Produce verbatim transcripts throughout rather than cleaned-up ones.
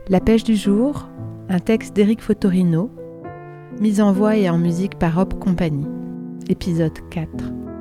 La pêche du jour, un texte d'Éric Fotorino, mise en voix et en musique par Hop Company. Épisode quatre.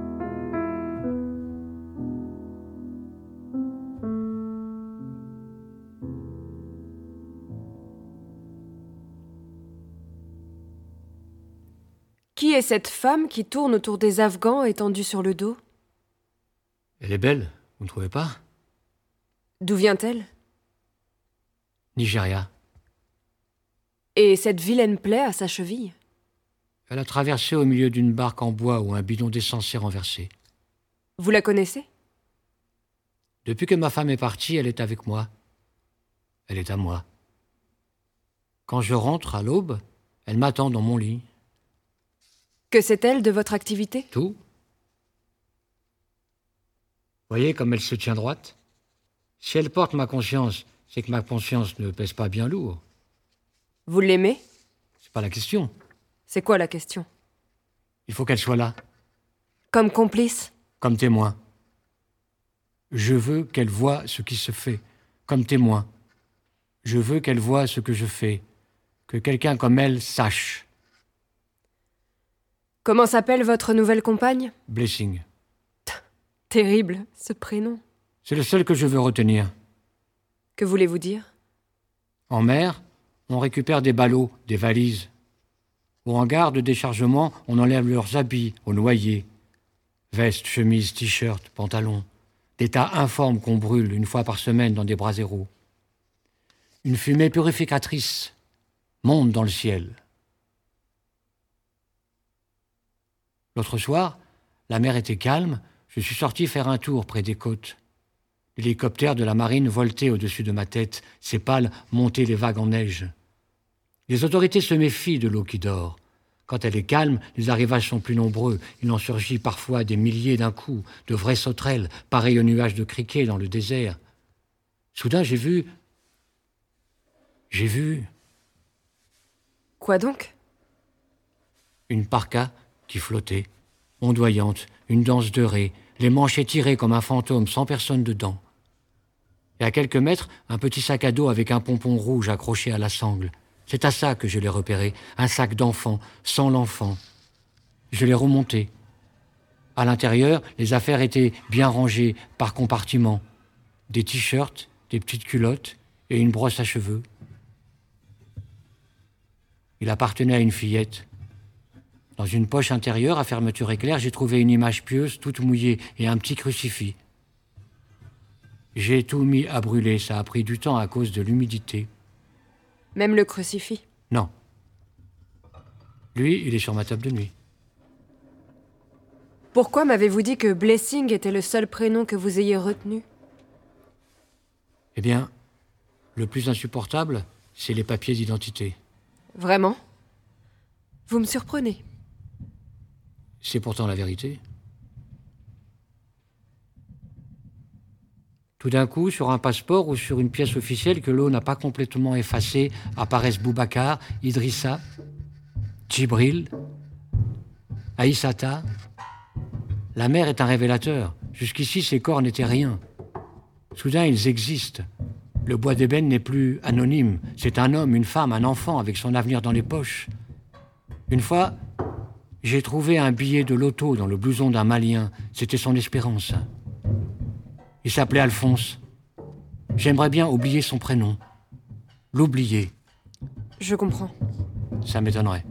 Qui est cette femme qui tourne autour des Afghans étendus sur le dos ? Elle est belle, vous ne trouvez pas ? D'où vient-elle ? Nigeria. Et cette vilaine plaie à sa cheville ? Elle a traversé au milieu d'une barque en bois où un bidon d'essence s'est renversé. Vous la connaissez ? Depuis que ma femme est partie, elle est avec moi. Elle est à moi. Quand je rentre à l'aube, elle m'attend dans mon lit. Que sait-elle de votre activité ? Tout. Voyez comme elle se tient droite ? Si elle porte ma conscience, c'est que ma conscience ne pèse pas bien lourd. Vous l'aimez ? C'est pas la question. C'est quoi la question ? Il faut qu'elle soit là, Comme complice ? comme témoin. Je veux qu'elle voie ce qui se fait, comme témoin. Je veux qu'elle voie ce que je fais, que quelqu'un comme elle sache. Comment s'appelle votre nouvelle compagne ? Blessing. Terrible, ce prénom. C'est le seul que je veux retenir. Que voulez-vous dire ? En mer, on récupère des ballots, des valises. Ou en gare de déchargement, on enlève leurs habits aux noyés. Vestes, chemises, t-shirts, pantalons. Des tas informes qu'on brûle une fois par semaine dans des braseros. Une fumée purificatrice monte dans le ciel. L'autre soir, la mer était calme, je suis sorti faire un tour près des côtes. L'hélicoptère de la marine voltait au-dessus de ma tête, ses pales montaient les vagues en neige. Les autorités se méfient de l'eau qui dort. Quand elle est calme, les arrivages sont plus nombreux. Il en surgit parfois des milliers d'un coup, de vraies sauterelles, pareilles aux nuages de criquets dans le désert. Soudain, j'ai vu... J'ai vu... Quoi donc ? Une parka qui flottait, ondoyante, une danse de raies, les manches étirées comme un fantôme, sans personne dedans. Et à quelques mètres, un petit sac à dos avec un pompon rouge accroché à la sangle. C'est à ça que je l'ai repéré, un sac d'enfant, sans l'enfant. Je l'ai remonté. À l'intérieur, les affaires étaient bien rangées par compartiments. Des t-shirts, des petites culottes et une brosse à cheveux. Il appartenait à une fillette. Dans une poche intérieure, à fermeture éclair, j'ai trouvé une image pieuse, toute mouillée, et un petit crucifix. J'ai tout mis à brûler, ça a pris du temps à cause de l'humidité. Même le crucifix ? Non. Lui, il est sur ma table de nuit. Pourquoi m'avez-vous dit que Blessing était le seul prénom que vous ayez retenu ? Eh bien, le plus insupportable, c'est les papiers d'identité. Vraiment ? Vous me surprenez. C'est pourtant la vérité. Tout d'un coup, sur un passeport ou sur une pièce officielle que l'eau n'a pas complètement effacée, apparaissent Boubacar, Idrissa, Djibril, Aïssata. La mer est un révélateur. Jusqu'ici, ces corps n'étaient rien. Soudain, ils existent. Le bois d'ébène n'est plus anonyme. C'est un homme, une femme, un enfant avec son avenir dans les poches. Une fois, j'ai trouvé un billet de loto dans le blouson d'un Malien. C'était son espérance. Il s'appelait Alphonse. J'aimerais bien oublier son prénom. L'oublier. Je comprends. Ça m'étonnerait.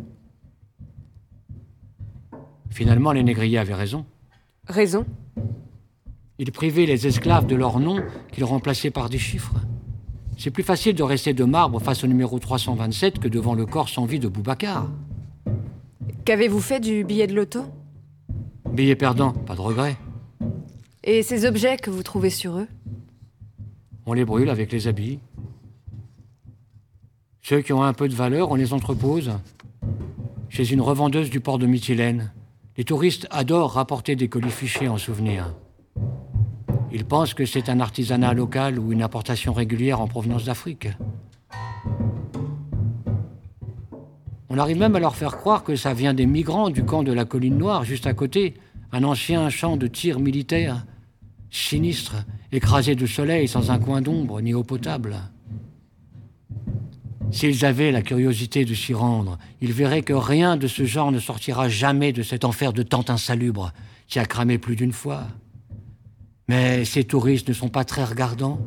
Finalement, les négriers avaient raison. Raison ? Ils privaient les esclaves de leur nom qu'ils remplaçaient par des chiffres. C'est plus facile de rester de marbre face au numéro trois cent vingt-sept que devant le corps sans vie de Boubacar. Qu'avez-vous fait du billet de loto ? Billet perdant, pas de regret. Et ces objets que vous trouvez sur eux ? On les brûle avec les habits. Ceux qui ont un peu de valeur, on les entrepose chez une revendeuse du port de Mytilène. Les touristes adorent rapporter des colifichets en souvenir. Ils pensent que c'est un artisanat local ou une importation régulière en provenance d'Afrique. On arrive même à leur faire croire que ça vient des migrants du camp de la Colline Noire, juste à côté, un ancien champ de tir militaire, sinistre, écrasé de soleil, sans un coin d'ombre ni eau potable. S'ils avaient la curiosité de s'y rendre, ils verraient que rien de ce genre ne sortira jamais de cet enfer de tente insalubre qui a cramé plus d'une fois. Mais ces touristes ne sont pas très regardants,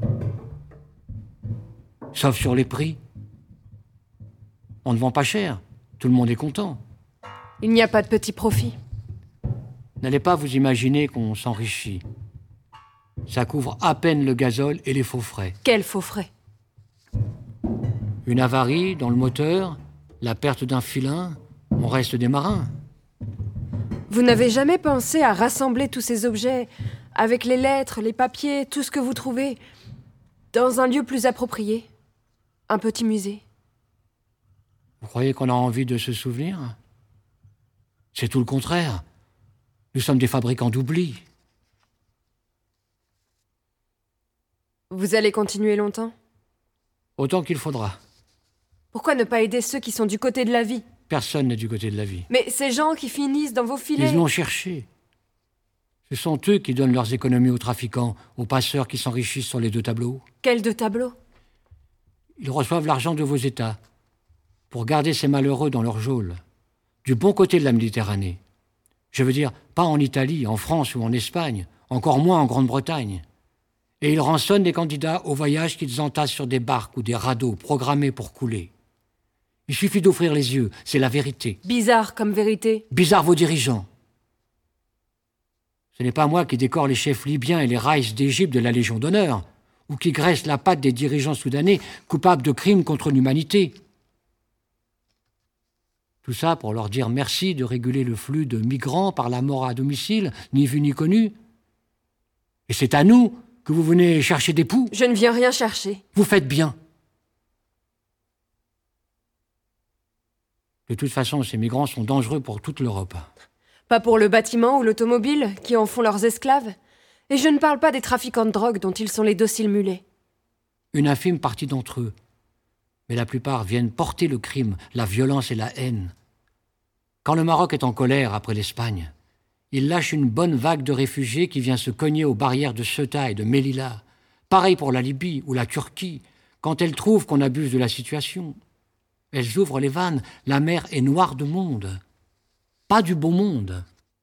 sauf sur les prix. On ne vend pas cher, tout le monde est content. Il n'y a pas de petit profit. N'allez pas vous imaginer qu'on s'enrichit. Ça couvre à peine le gazole et les faux frais. Quels faux frais? Une avarie dans le moteur, la perte d'un filin, on reste des marins. Vous n'avez jamais pensé à rassembler tous ces objets, avec les lettres, les papiers, tout ce que vous trouvez, dans un lieu plus approprié? Un petit musée? Vous croyez qu'on a envie de se souvenir? C'est tout le contraire. Nous sommes des fabricants d'oubli. Vous allez continuer longtemps? Autant qu'il faudra. Pourquoi ne pas aider ceux qui sont du côté de la vie? Personne n'est du côté de la vie. Mais ces gens qui finissent dans vos filets... Ils l'ont cherché. Ce sont eux qui donnent leurs économies aux trafiquants, aux passeurs qui s'enrichissent sur les deux tableaux. Quels deux tableaux? Ils reçoivent l'argent de vos États pour garder ces malheureux dans leur geôle, du bon côté de la Méditerranée. Je veux dire, pas en Italie, en France ou en Espagne, encore moins en Grande-Bretagne. Et ils rançonnent des candidats au voyage qu'ils entassent sur des barques ou des radeaux programmés pour couler. Il suffit d'ouvrir les yeux, c'est la vérité. Bizarre comme vérité. Bizarre vos dirigeants. Ce n'est pas moi qui décore les chefs libyens et les raïs d'Égypte de la Légion d'honneur, ou qui graisse la patte des dirigeants soudanais coupables de crimes contre l'humanité. Tout ça pour leur dire merci de réguler le flux de migrants par la mort à domicile, ni vu ni connu. Et c'est à nous que vous venez chercher des poux. Je ne viens rien chercher. Vous faites bien. De toute façon, ces migrants sont dangereux pour toute l'Europe. Pas pour le bâtiment ou l'automobile, qui en font leurs esclaves. Et je ne parle pas des trafiquants de drogue dont ils sont les dociles mulets. Une infime partie d'entre eux. Mais la plupart viennent porter le crime, la violence et la haine. Quand le Maroc est en colère après l'Espagne, il lâche une bonne vague de réfugiés qui vient se cogner aux barrières de Ceuta et de Melilla. Pareil pour la Libye ou la Turquie, quand elles trouvent qu'on abuse de la situation. Elles ouvrent les vannes, la mer est noire de monde. Pas du beau monde.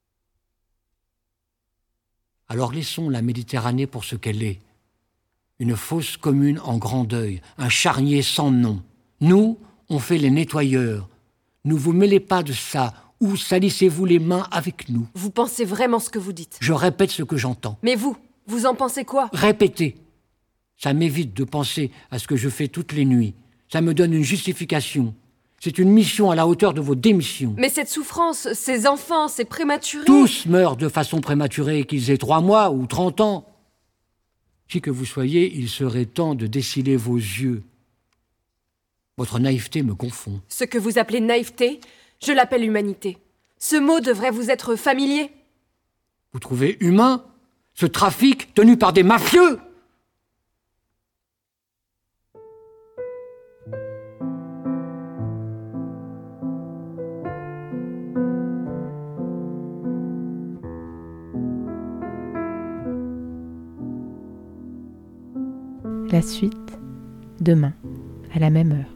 Alors laissons la Méditerranée pour ce qu'elle est. Une fosse commune en grand deuil, un charnier sans nom. Nous, on fait les nettoyeurs. Ne vous mêlez pas de ça, ou salissez-vous les mains avec nous. Vous pensez vraiment ce que vous dites? Je répète ce que j'entends. Mais vous, vous en pensez quoi? Répétez. Ça m'évite de penser à ce que je fais toutes les nuits. Ça me donne une justification. C'est une mission à la hauteur de vos démissions. Mais cette souffrance, ces enfants, ces prématurés... Tous meurent de façon prématurée, qu'ils aient trois mois ou trente ans. Qui que vous soyez, il serait temps de dessiller vos yeux. Votre naïveté me confond. Ce que vous appelez naïveté, je l'appelle humanité. Ce mot devrait vous être familier. Vous trouvez humain ce trafic tenu par des mafieux? La suite, demain, à la même heure.